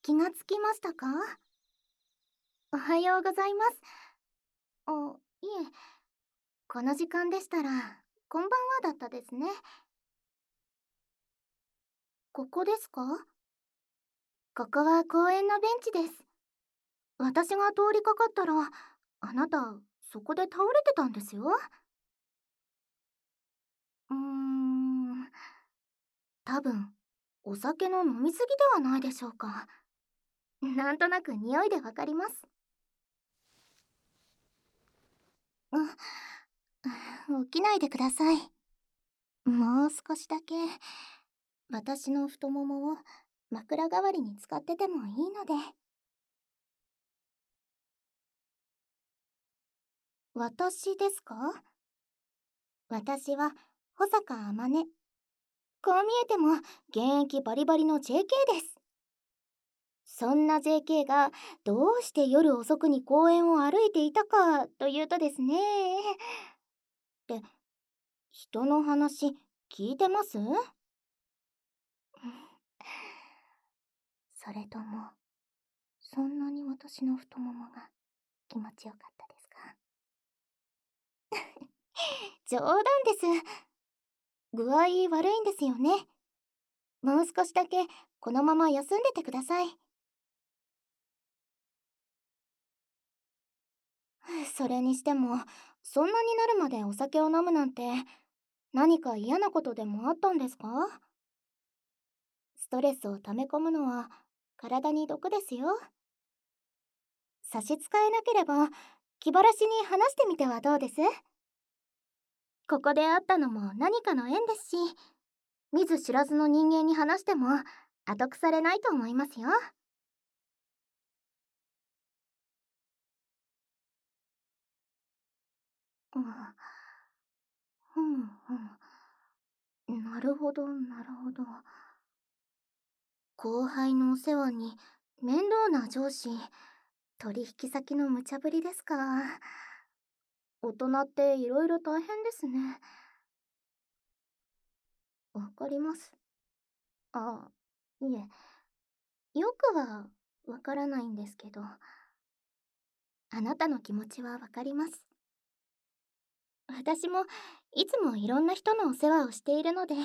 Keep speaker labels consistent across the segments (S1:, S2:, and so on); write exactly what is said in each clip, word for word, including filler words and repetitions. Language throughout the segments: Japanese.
S1: 気がつきましたか？おはようございます。あ、いえ、この時間でしたら、こんばんはだったですね。ここですか？ここは公園のベンチです。私が通りかかったら、あなた、そこで倒れてたんですよ。うーん、多分、お酒の飲みすぎではないでしょうか。なんとなく匂いでわかります。うん、起きないでください。もう少しだけ、私の太ももを枕代わりに使っててもいいので。私ですか？私は保坂あまね。こう見えても現役バリバリの ジェーケー です。そんな ジェーケー がどうして夜遅くに公園を歩いていたかというとですね。って人の話聞いてます？それともそんなに私の太ももが気持ちよかったですか？冗談です。具合悪いんですよね。もう少しだけこのまま休んでてください。それにしても、そんなになるまでお酒を飲むなんて、何か嫌なことでもあったんですか？ストレスを溜め込むのは体に毒ですよ。差し支えなければ気晴らしに話してみてはどうです？ここで会ったのも何かの縁ですし、見ず知らずの人間に話しても後腐れないと思いますよ。うん、ふむふむ。なるほどなるほど。後輩のお世話に面倒な上司、取引先の無茶ぶりですか。大人っていろいろ大変ですね。わかります。あ、いえ、よくはわからないんですけど、あなたの気持ちはわかります。私もいつもいろんな人のお世話をしているので。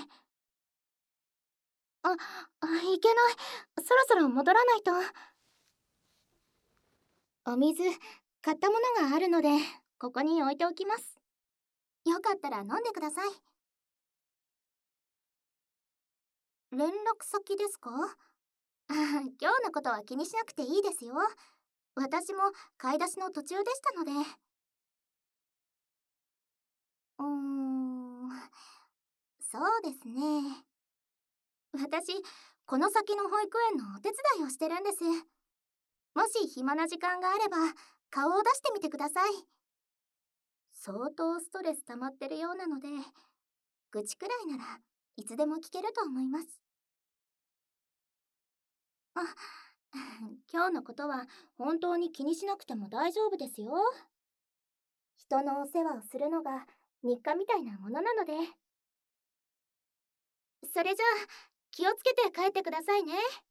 S1: あ、あ、いけない。そろそろ戻らないと。お水、買ったものがあるので、ここに置いておきます。よかったら飲んでください。連絡先ですか？あ、今日のことは気にしなくていいですよ。私も買い出しの途中でしたので。うーん、そうですね。私、この先の保育園のお手伝いをしてるんです。もし暇な時間があれば、顔を出してみてください。相当ストレス溜まってるようなので、愚痴くらいならいつでも聞けると思います。あ、今日のことは本当に気にしなくても大丈夫ですよ。人のお世話をするのが日課みたいなものなので。それじゃあ、気をつけて帰ってくださいね。